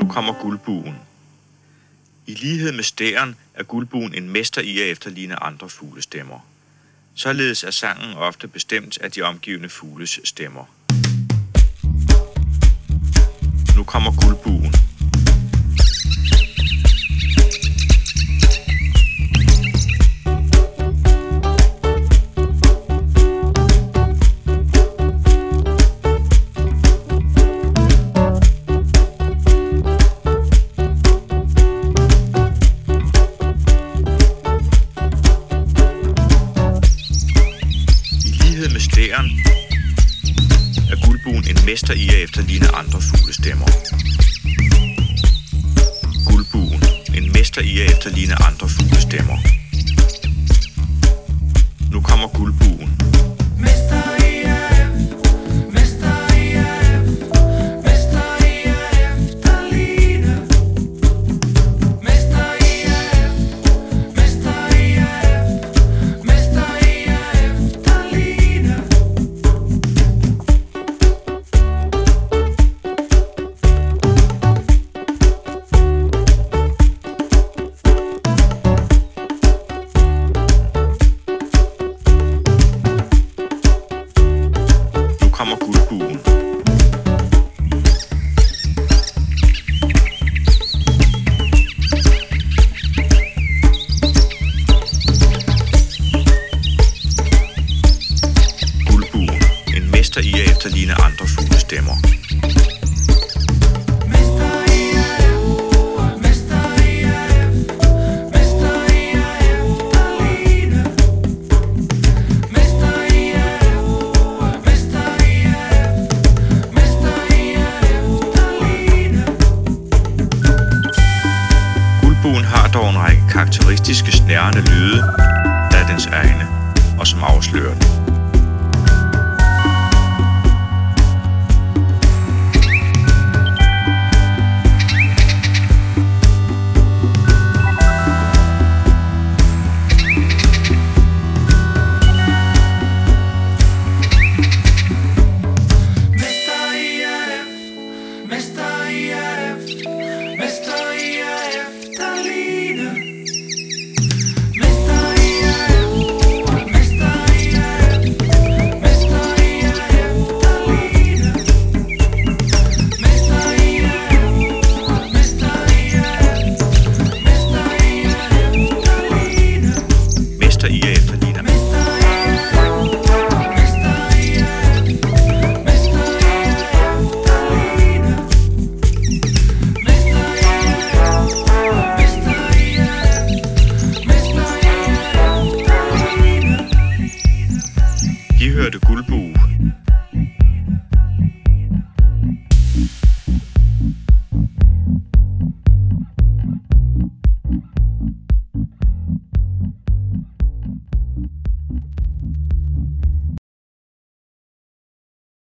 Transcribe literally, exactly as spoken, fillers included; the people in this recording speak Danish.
Nu kommer guldbuen. I lighed med stæren er guldbuen en mester i at efterligne andre fuglestemmer. Således er sangen ofte bestemt af de omgivende fugles stemmer. Nu kommer guldbuen. Med stæren er guldbuen en mester i at efterligne andre fuglestemmer. Guldbuen, en mester i at efterligne andre fuglestemmer. Nu kommer guldbuen. Kommer guldbuen. Guldbuen, en mester i at efterligne andre fuglestemmer. Guldbuen har dog en række karakteristiske snærende lyde, der er dens egne, og som afslører den.